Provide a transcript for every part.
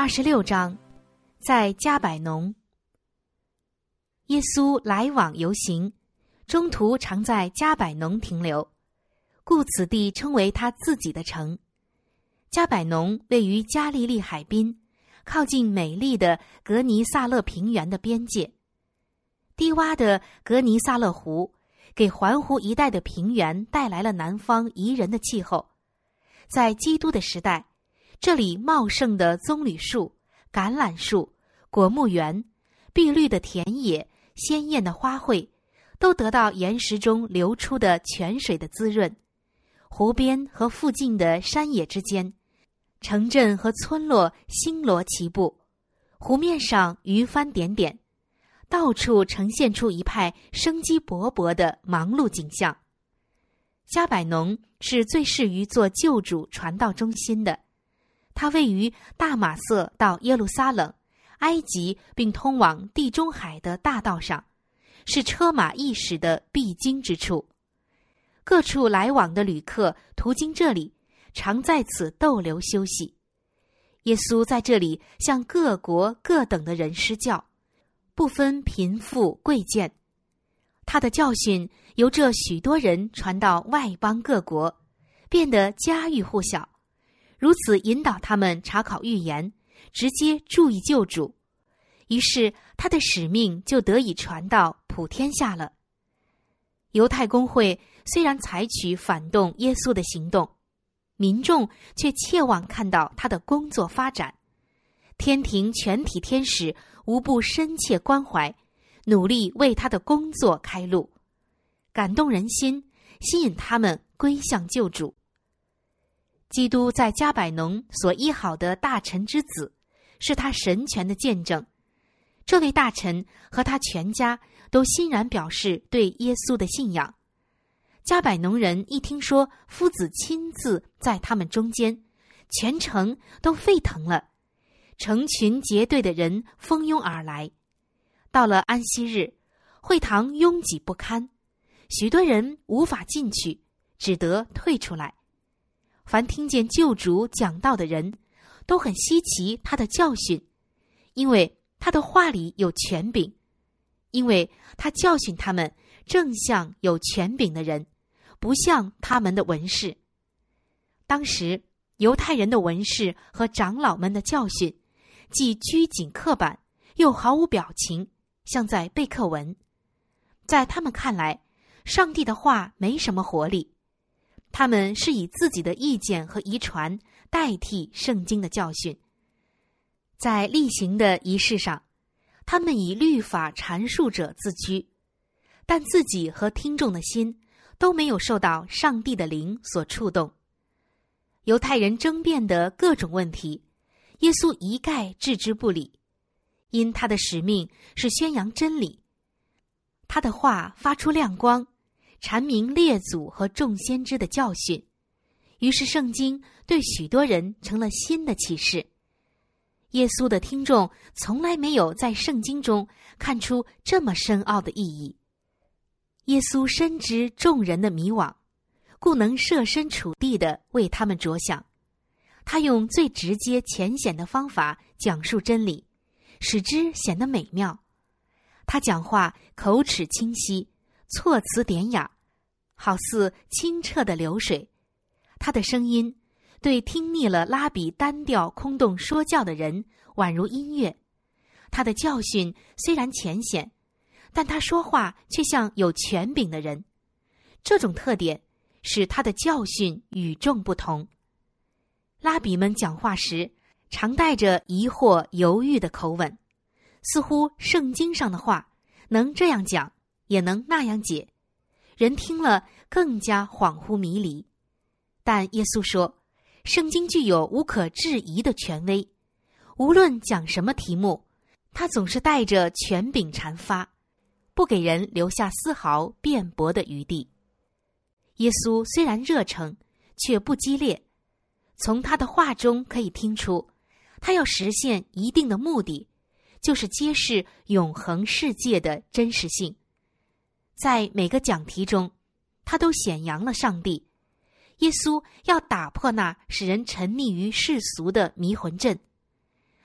26章，在加百农。耶稣来往游行，中途常在加百农停留，故此地称为他自己的城。加百农位于加利利海滨，靠近美丽的格尼撒勒平原的边界。低洼的格尼撒勒湖给环湖一带的平原带来了南方宜人的气候。在基督的时代，这里茂盛的棕榈树、橄榄树、果木园、碧绿的田野、鲜艳的花卉，都得到岩石中流出的泉水的滋润。湖边和附近的山野之间，城镇和村落星罗棋布，湖面上鱼帆点点，到处呈现出一派生机勃勃的忙碌景象。加百农是最适于做救主传道中心的，它位于大马色到耶路撒冷、埃及并通往地中海的大道上，是车马驿使的必经之处。各处来往的旅客途经这里，常在此逗留休息。耶稣在这里向各国各等的人施教，不分贫富贵贱。他的教训由这许多人传到外邦各国，变得家喻户晓，如此引导他们查考预言，直接注意救主。于是他的使命就得以传到普天下了。犹太公会虽然采取反动耶稣的行动，民众却切望看到他的工作发展。天庭全体天使无不深切关怀，努力为他的工作开路，感动人心，吸引他们归向救主。基督在加百农所医好的大臣之子，是他神权的见证。这位大臣和他全家都欣然表示对耶稣的信仰。加百农人一听说夫子亲自在他们中间，全城都沸腾了，成群结队的人蜂拥而来。到了安息日，会堂拥挤不堪，许多人无法进去，只得退出来。凡听见救主讲道的人，都很稀奇他的教训，因为他的话里有权柄，因为他教训他们正像有权柄的人，不像他们的文士。当时犹太人的文士和长老们的教训，既拘谨刻板，又毫无表情，像在背课文。在他们看来，上帝的话没什么活力，他们是以自己的意见和遗传代替圣经的教训。在例行的仪式上，他们以律法阐述者自居，但自己和听众的心都没有受到上帝的灵所触动。犹太人争辩的各种问题，耶稣一概置之不理，因他的使命是宣扬真理。他的话发出亮光，阐明列祖和众先知的教训，于是圣经对许多人成了新的启示。耶稣的听众从来没有在圣经中看出这么深奥的意义。耶稣深知众人的迷惘，故能设身处地地为他们着想。他用最直接浅显的方法讲述真理，使之显得美妙。他讲话口齿清晰，措辞典雅，好似清澈的流水。他的声音对听腻了拉比单调空洞说教的人宛如音乐。他的教训虽然浅显，但他说话却像有权柄的人。这种特点使他的教训与众不同。拉比们讲话时常带着疑惑犹豫的口吻，似乎圣经上的话能这样讲，也能那样解，人听了更加恍惚迷离。但耶稣说，圣经具有无可置疑的权威，无论讲什么题目，他总是带着权柄阐发，不给人留下丝毫辩驳的余地。耶稣虽然热诚，却不激烈。从他的话中可以听出，他要实现一定的目的，就是揭示永恒世界的真实性。在每个讲题中，他都显扬了上帝。耶稣要打破那使人沉溺于世俗的迷魂阵。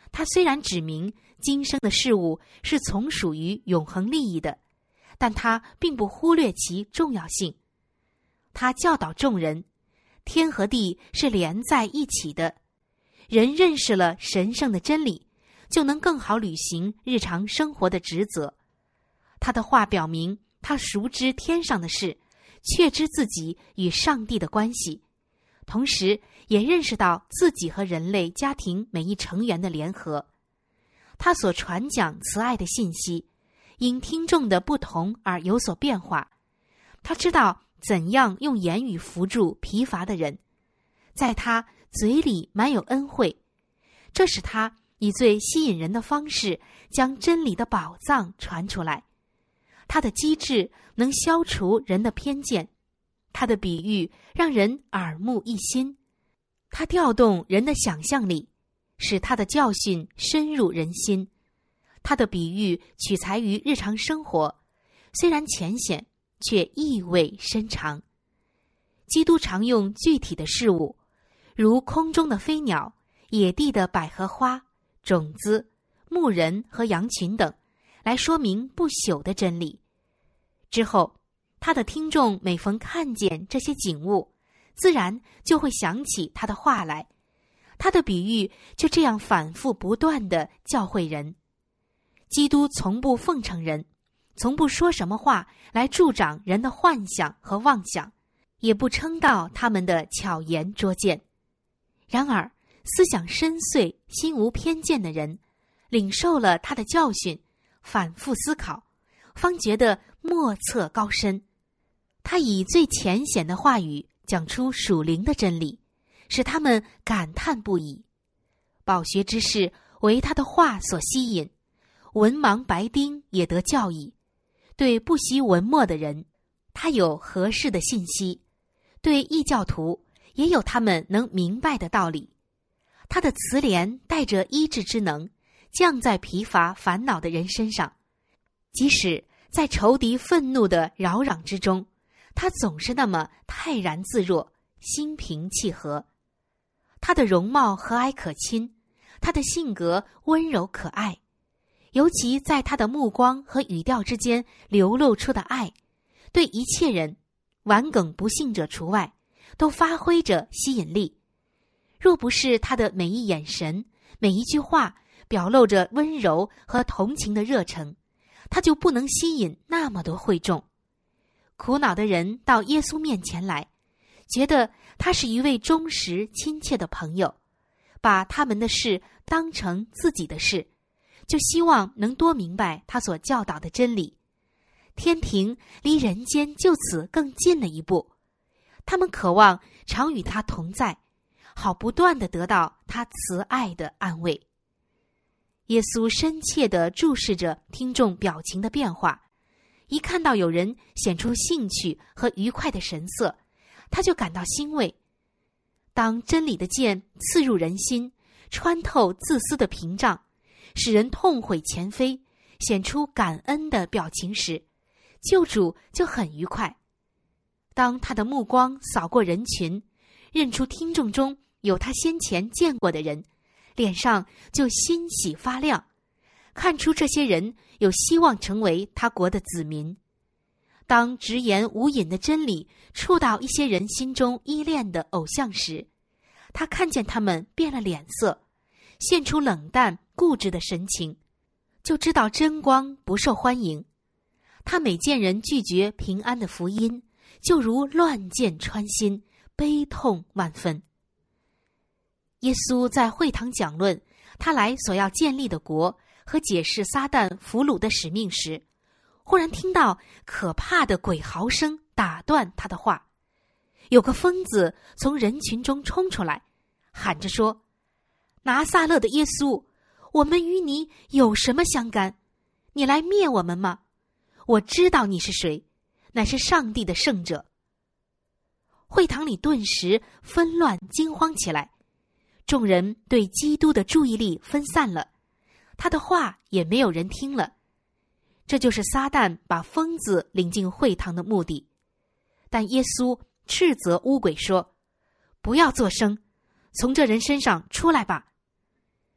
他虽然指明今生的事物是从属于永恒利益的，但他并不忽略其重要性。他教导众人，天和地是连在一起的，人认识了神圣的真理，就能更好履行日常生活的职责。他的话表明，他熟知天上的事，确知自己与上帝的关系，同时也认识到自己和人类家庭每一成员的联合。他所传讲慈爱的信息，因听众的不同而有所变化。他知道怎样用言语扶助疲乏的人，在他嘴里满有恩惠，这使他以最吸引人的方式将真理的宝藏传出来。他的机智能消除人的偏见，他的比喻让人耳目一新，他调动人的想象力，使他的教训深入人心。他的比喻取材于日常生活，虽然浅显，却意味深长。基督常用具体的事物，如空中的飞鸟、野地的百合花、种子、牧人和羊群等，来说明不朽的真理。之后，他的听众每逢看见这些景物，自然就会想起他的话来。他的比喻就这样反复不断地教诲人。基督从不奉承人，从不说什么话来助长人的幻想和妄想，也不称道他们的巧言拙见。然而，思想深邃、心无偏见的人，领受了他的教训，反复思考，方觉得莫测高深。他以最浅显的话语讲出属灵的真理，使他们感叹不已。饱学之士为他的话所吸引，文盲白丁也得教益。对不习文墨的人，他有合适的信息；对异教徒，也有他们能明白的道理。他的慈怜带着医治之能，降在疲乏烦恼的人身上。即使在仇敌愤怒的扰攘之中，他总是那么泰然自若，心平气和。他的容貌和蔼可亲，他的性格温柔可爱，尤其在他的目光和语调之间流露出的爱，对一切人，顽梗不信者除外，都发挥着吸引力。若不是他的每一眼神、每一句话表露着温柔和同情的热诚，他就不能吸引那么多会众。苦恼的人到耶稣面前来，觉得他是一位忠实亲切的朋友，把他们的事当成自己的事，就希望能多明白他所教导的真理。天庭离人间就此更近了一步，他们渴望常与他同在，好不断地得到他慈爱的安慰。耶稣深切地注视着听众表情的变化，一看到有人显出兴趣和愉快的神色，他就感到欣慰。当真理的剑刺入人心，穿透自私的屏障，使人痛悔前非，显出感恩的表情时，救主就很愉快。当他的目光扫过人群，认出听众中有他先前见过的人，脸上就欣喜发亮，看出这些人有希望成为他国的子民。当直言无隐的真理触到一些人心中依恋的偶像时，他看见他们变了脸色，现出冷淡固执的神情，就知道真光不受欢迎。他每见人拒绝平安的福音，就如乱箭穿心，悲痛万分。耶稣在会堂讲论他来所要建立的国和解释撒旦俘虏的使命时，忽然听到可怕的鬼嚎声打断他的话。有个疯子从人群中冲出来，喊着说：拿撒勒的耶稣，我们与你有什么相干？你来灭我们吗？我知道你是谁，乃是上帝的圣者。会堂里顿时纷乱惊慌起来，众人对基督的注意力分散了，他的话也没有人听了。这就是撒旦把疯子领进会堂的目的。但耶稣斥责污鬼说：不要作声，从这人身上出来吧。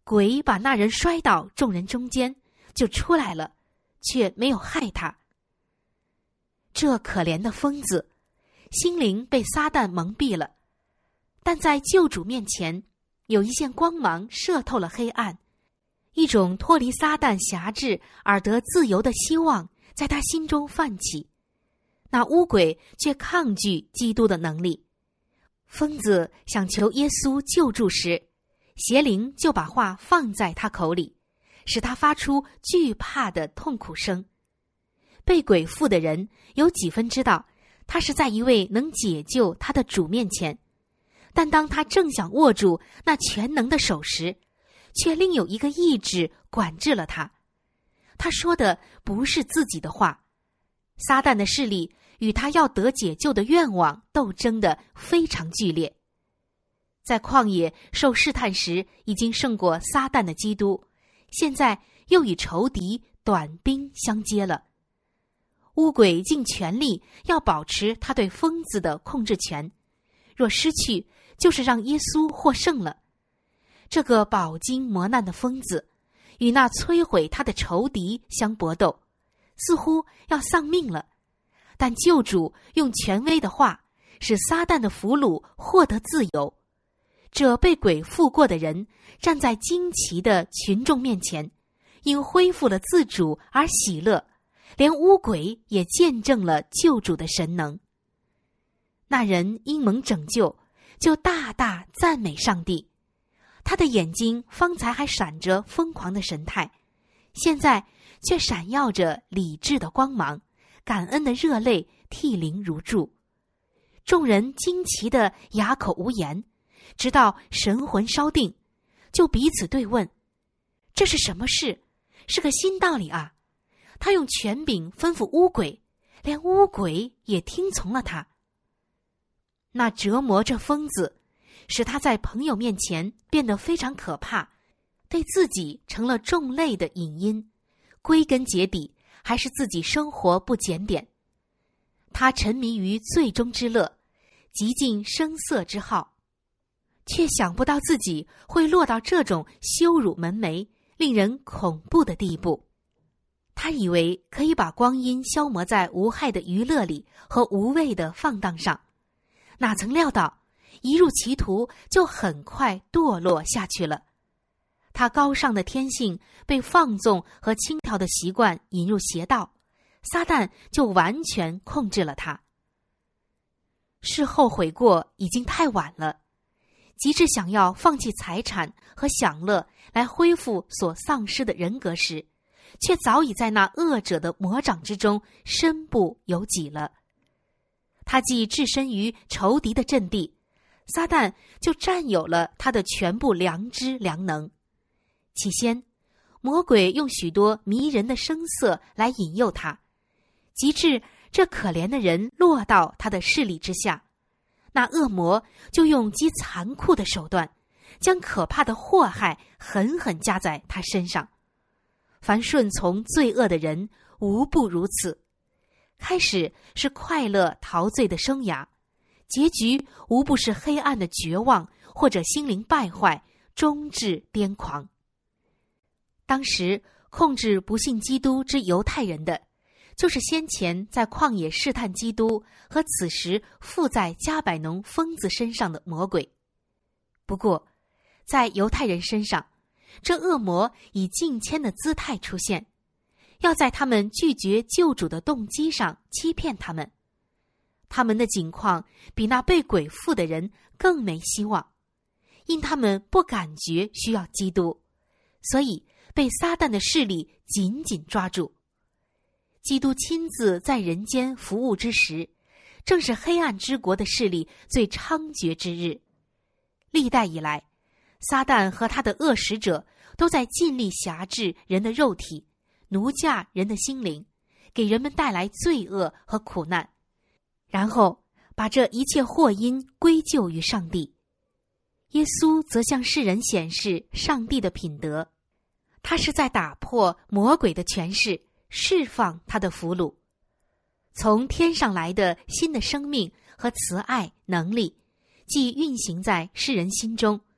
鬼把那人摔到众人中间，就出来了，却没有害他。这可怜的疯子，心灵被撒旦蒙蔽了，但在救主面前，有一线光芒射透了黑暗，一种脱离撒旦辖制而得自由的希望在他心中泛起。那污鬼却抗拒基督的能力。疯子想求耶稣救助时，邪灵就把话放在他口里，使他发出惧怕的痛苦声。被鬼附的人有几分知道他是在一位能解救他的主面前，但当他正想握住那全能的手时，却另有一个意志管制了他。他说的不是自己的话，撒旦的势力与他要得解救的愿望斗争得非常剧烈。在旷野受试探时已经胜过撒旦的基督，现在又与仇敌短兵相接了。污鬼尽全力要保持他对疯子的控制权，若失去，就是让耶稣获胜了。这个饱经磨难的疯子与那摧毁他的仇敌相搏斗，似乎要丧命了。但救主用权威的话使撒旦的俘虏获得自由。这被鬼附过的人站在惊奇的群众面前，因恢复了自主而喜乐，连污鬼也见证了救主的神能。那人因蒙拯救，就大大赞美上帝。他的眼睛方才还闪着疯狂的神态，现在却闪耀着理智的光芒，感恩的热泪涕零如注。众人惊奇的哑口无言，直到神魂稍定，就彼此对问：这是什么事？是个新道理啊！他用权柄吩咐污鬼，连污鬼也听从了他。那折磨这疯子，使他在朋友面前变得非常可怕，对自己成了众类的引因，归根结底还是自己生活不检点。他沉迷于醉中之乐，极尽声色之好，却想不到自己会落到这种羞辱门楣、令人恐怖的地步。他以为可以把光阴消磨在无害的娱乐里和无谓的放荡上，哪曾料到一入歧途就很快堕落下去了。他高尚的天性被放纵和轻佻的习惯引入邪道，撒旦就完全控制了他。事后悔过已经太晚了，极致想要放弃财产和享乐来恢复所丧失的人格时，却早已在那恶者的魔掌之中身不由己了。他既置身于仇敌的阵地，撒旦就占有了他的全部良知良能。起先，魔鬼用许多迷人的声色来引诱他，及至这可怜的人落到他的势力之下，那恶魔就用极残酷的手段，将可怕的祸害狠狠加在他身上。凡顺从罪恶的人，无不如此。开始是快乐陶醉的生涯，结局无不是黑暗的绝望或者心灵败坏，终至癫狂。当时控制不信基督之犹太人的，就是先前在旷野试探基督和此时附在加百农疯子身上的魔鬼。不过在犹太人身上，这恶魔以近谦的姿态出现，要在他们拒绝救主的动机上欺骗他们。他们的境况比那被鬼附的人更没希望，因他们不感觉需要基督，所以被撒旦的势力紧紧抓住。基督亲自在人间服务之时，正是黑暗之国的势力最猖獗之日。历代以来，撒旦和他的恶使者都在尽力辖制人的肉体，奴驾人的心灵，给人们带来罪恶和苦难，然后把这一切祸因归咎于上帝。耶稣则向世人显示上帝的品德，他是在打破魔鬼的权势，释放他的俘虏。从天上来的新的生命和慈爱能力，既运行在世人心中，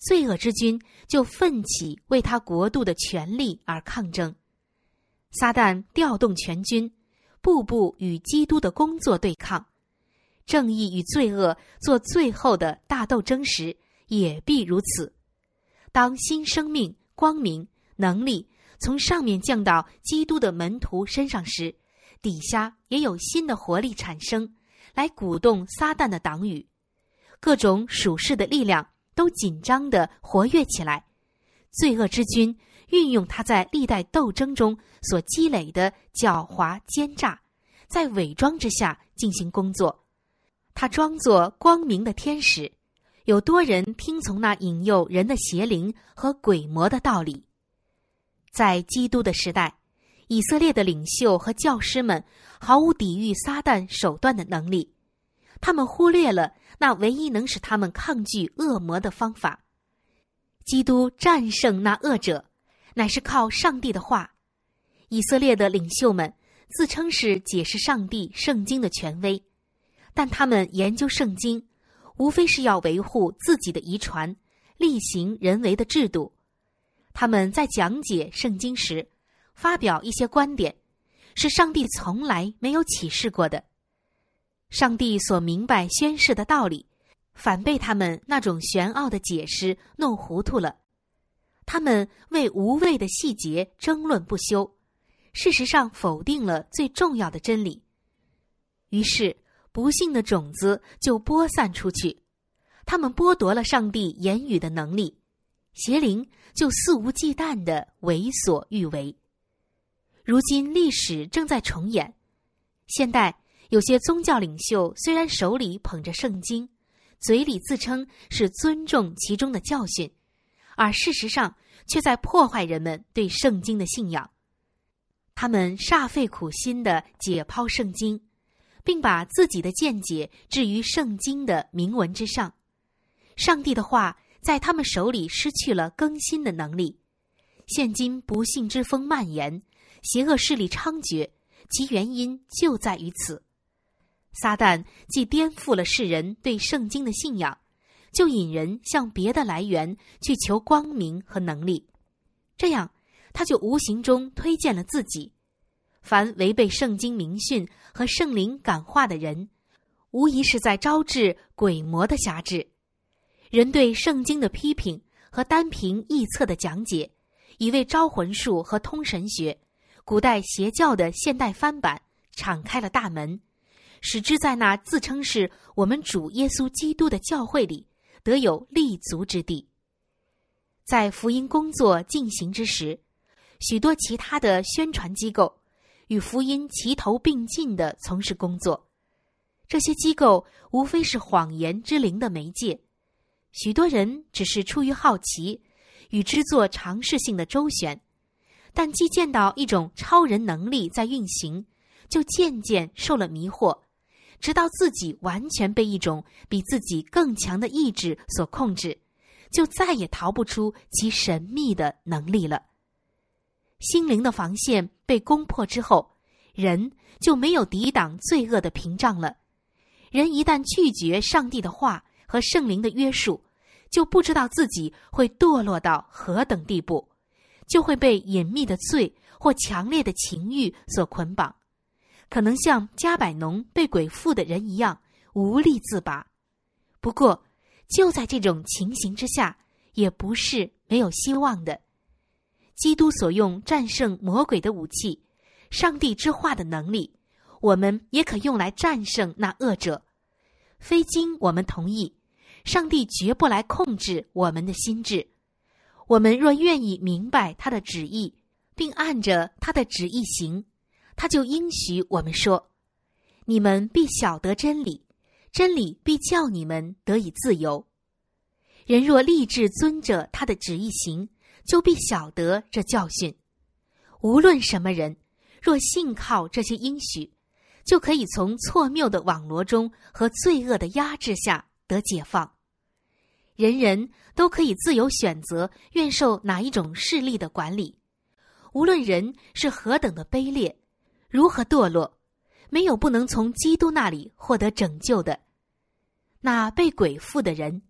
罪恶之君就奋起为他国度的权力而抗争。撒旦调动全军，步步与基督的工作对抗。正义与罪恶做最后的大斗争时，也必如此。当新生命、光明、能力从上面降到基督的门徒身上时，底下也有新的活力产生，来鼓动撒旦的党羽。各种属世的力量都紧张地活跃起来。罪恶之君运用他在历代斗争中所积累的狡猾奸诈，在伪装之下进行工作。他装作光明的天使，有多人听从那引诱人的邪灵和鬼魔的道理。在基督的时代，以色列的领袖和教师们毫无抵御撒旦手段的能力，他们忽略了那唯一能使他们抗拒恶魔的方法。基督战胜那恶者，乃是靠上帝的话。以色列的领袖们自称是解释上帝圣经的权威，但他们研究圣经，无非是要维护自己的遗传，厉行人为的制度。他们在讲解圣经时，发表一些观点，是上帝从来没有启示过的。上帝所明白宣示的道理，反被他们那种玄奥的解释弄糊涂了。他们为无谓的细节争论不休，事实上否定了最重要的真理。于是不幸的种子就播散出去，他们剥夺了上帝言语的能力，邪灵就肆无忌惮地为所欲为。如今历史正在重演，现代有些宗教领袖虽然手里捧着圣经，嘴里自称是尊重其中的教训，而事实上却在破坏人们对圣经的信仰。他们煞费苦心地解剖圣经，并把自己的见解置于圣经的明文之上。上帝的话在他们手里失去了更新的能力。现今不幸之风蔓延，邪恶势力猖獗，其原因就在于此。撒旦既颠覆了世人对圣经的信仰，就引人向别的来源去求光明和能力，这样他就无形中推荐了自己。凡违背圣经明训和圣灵感化的人，无疑是在招致鬼魔的辖制。人对圣经的批评和单凭臆测的讲解，已为招魂术和通神学、古代邪教的现代翻版敞开了大门，使之在那自称是我们主耶稣基督的教会里得有立足之地。在福音工作进行之时，许多其他的宣传机构与福音齐头并进地从事工作。这些机构无非是谎言之灵的媒介，许多人只是出于好奇与之做尝试性的周旋，但既见到一种超人能力在运行，就渐渐受了迷惑，直到自己完全被一种比自己更强的意志所控制，就再也逃不出其神秘的能力了。心灵的防线被攻破之后，人就没有抵挡罪恶的屏障了。人一旦拒绝上帝的话和圣灵的约束，就不知道自己会堕落到何等地步，就会被隐秘的罪或强烈的情欲所捆绑，可能像加百农被鬼附的人一样无力自拔。不过就在这种情形之下，也不是没有希望的。基督所用战胜魔鬼的武器，上帝之话的能力，我们也可用来战胜那恶者。非经我们同意，上帝绝不来控制我们的心智。我们若愿意明白他的旨意，并按着他的旨意行，他就应许我们说：你们必晓得真理，真理必叫你们得以自由。人若立志遵着他的旨意行，就必晓得这教训。无论什么人，若信靠这些应许，就可以从错谬的网罗中和罪恶的压制下得解放。人人都可以自由选择愿受哪一种势力的管理。无论人是何等的卑劣，如何堕落，没有不能从基督那里获得拯救的。那被鬼附的人，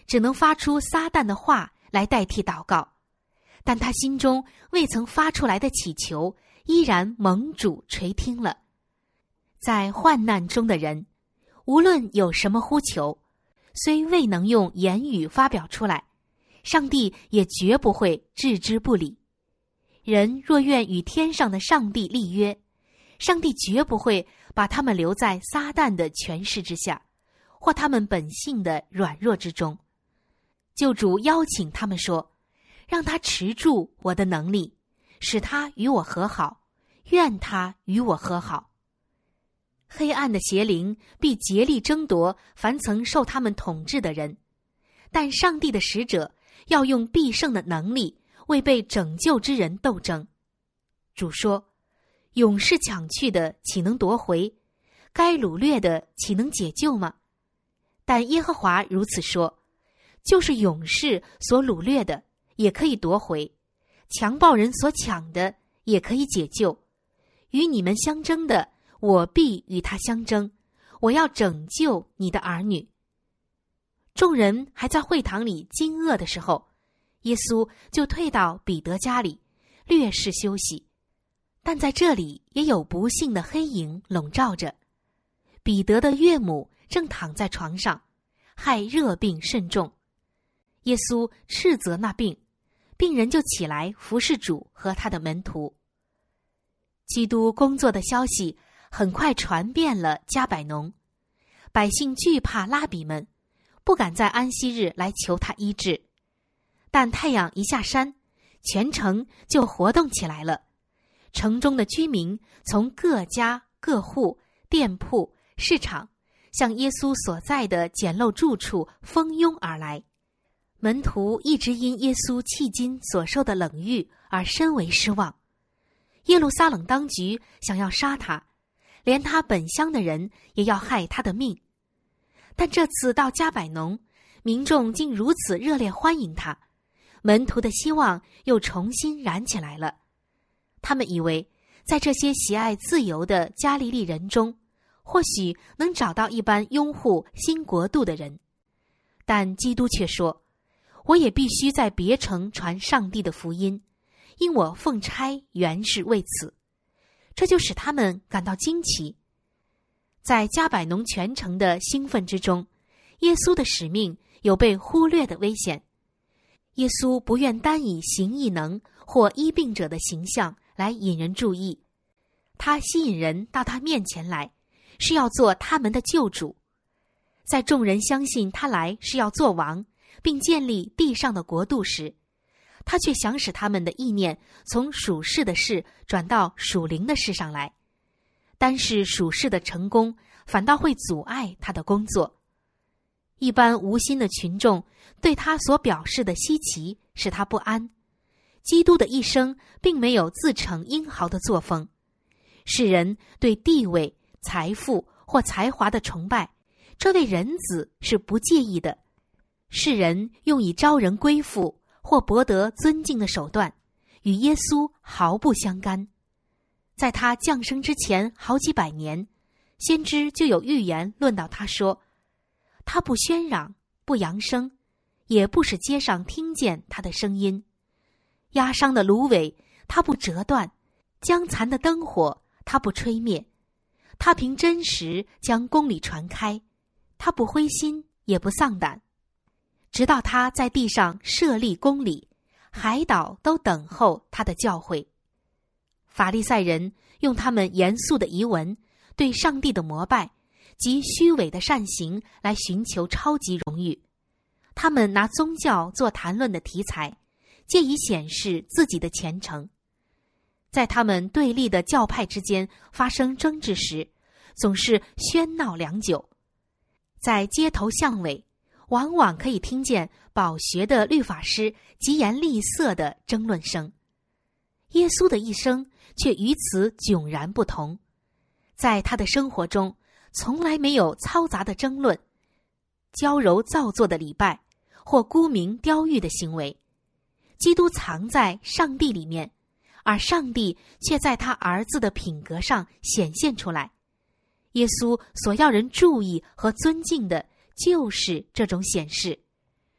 只能发出撒旦的话来代替祷告，但他心中未曾发出来的祈求依然蒙主垂听了。在患难中的人，无论有什么呼求，虽未能用言语发表出来，上帝也绝不会置之不理。人若愿与天上的上帝立约，上帝绝不会把他们留在撒旦的权势之下，或他们本性的软弱之中。救主邀请他们说，让他持住我的能力，使他与我和好，愿他与我和好。黑暗的邪灵必竭力争夺凡曾受他们统治的人，但上帝的使者要用必胜的能力为被拯救之人斗争。主说，勇士抢去的岂能夺回？该掳掠的岂能解救吗？但耶和华如此说，就是勇士所掳掠的也可以夺回，强暴人所抢的也可以解救。与你们相争的，我必与他相争，我要拯救你的儿女。众人还在会堂里惊愕的时候，耶稣就退到彼得家里，略事休息。但在这里也有不幸的黑影笼罩着。彼得的岳母正躺在床上，害热病甚重。耶稣斥责那病人就起来服侍主和他的门徒。基督工作的消息很快传遍了加百农，百姓惧怕拉比们，不敢在安息日来求他医治。但太阳一下山，全城就活动起来了。城中的居民从各家各户、店铺、市场，向耶稣所在的简陋住处蜂拥而来。门徒一直因耶稣迄今所受的冷遇而深为失望。耶路撒冷当局想要杀他，连他本乡的人也要害他的命。但这次到加百农，民众竟如此热烈欢迎他，门徒的希望又重新燃起来了。他们以为在这些喜爱自由的加利利人中，或许能找到一般拥护新国度的人。但基督却说，我也必须在别城传上帝的福音，因我奉差原是为此。这就使他们感到惊奇。在加百农全城的兴奋之中，耶稣的使命有被忽略的危险。耶稣不愿单以行异能或医病者的形象来引人注意，他吸引人到他面前来，是要做他们的救主。在众人相信他来是要做王，并建立地上的国度时，他却想使他们的意念从属世的事转到属灵的事上来。单是属世的成功，反倒会阻碍他的工作。一般无心的群众对他所表示的稀奇，使他不安。基督的一生并没有自逞英豪的作风。世人对地位、财富或才华的崇拜，这位人子是不介意的。世人用以招人归附或博得尊敬的手段，与耶稣毫不相干。在他降生之前好几百年，先知就有预言论到他说，他不喧嚷，不扬声，也不使街上听见他的声音。压伤的芦苇他不折断，将残的灯火他不吹灭。他凭真实将公理传开，他不灰心也不丧胆，直到他在地上设立公理，海岛都等候他的教诲。法利赛人用他们严肃的仪文，对上帝的膜拜及虚伪的善行来寻求超级荣誉。他们拿宗教做谈论的题材，借以显示自己的虔诚。在他们对立的教派之间发生争执时，总是喧闹良久。在街头巷尾，往往可以听见饱学的律法师疾言厉色的争论声。耶稣的一生却与此迥然不同。在他的生活中，从来没有嘈杂的争论、娇柔造作的礼拜或沽名雕玉的行为。基督藏在上帝里面，而上帝却在他儿子的品格上显现出来。耶稣所要人注意和尊敬的，就是这种显示。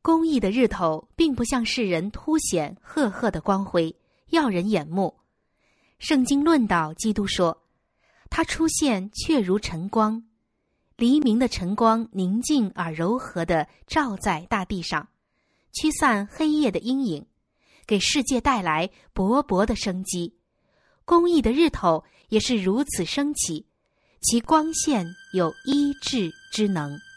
公义的日头并不向世人凸显赫赫的光辉，耀人眼目。圣经论导基督说，他出现却如晨光，黎明的晨光宁静而柔和地照在大地上，驱散黑夜的阴影，给世界带来勃勃的生机。公义的日头也是如此升起，其光线有医治之能。